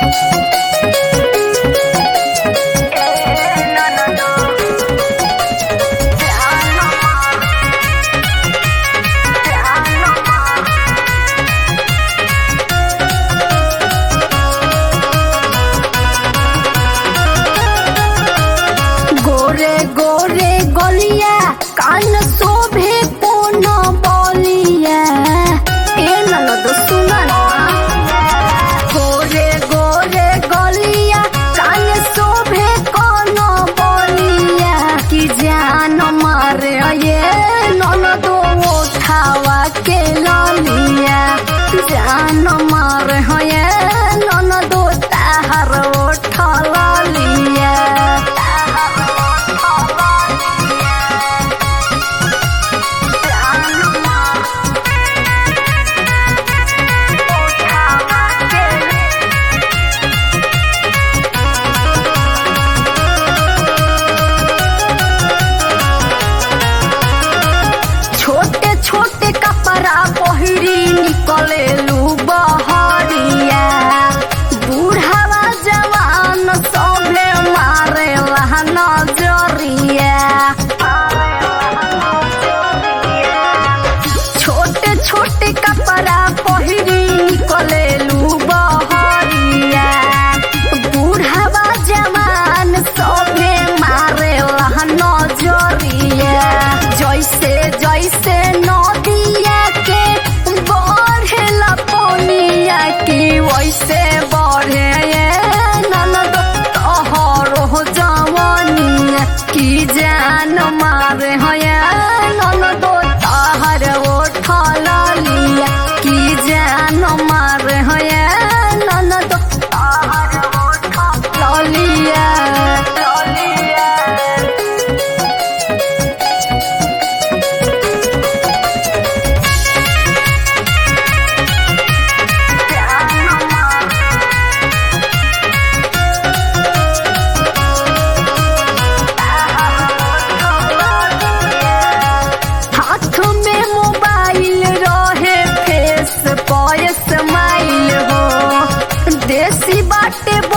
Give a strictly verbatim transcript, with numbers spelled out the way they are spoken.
गोरे गोरे गोलिया कान शोभे कोन बोलिया ए ननद सुना ना। गोरे गोरे गोलिया कान शोभे कोन बोलिया कि जान मारे ये ननद उठावा के ललिया जान मारे ये ननद ताहर उठा ललिया। छोटे छोटे कपड़ा पहिरी निकले लू बहरिया बूढ़ावा जवान सभे मारे नजरिया। छोटे छोटे कपड़ा पहिरी निकले लू बहरिया बूढ़ावा जवान सभे मारे नजरिया। जैसे जैसे नदिया के बढ़ेला पनिया की वैसे बढ़े ननद तोहरो जवानिया की जान मारे ननद तोहर उठल लिया की जान मारे ननद तोहर उठल लिया। हाथ में मोबाइल रहे फेस पर स्माइल हो देसी बाटे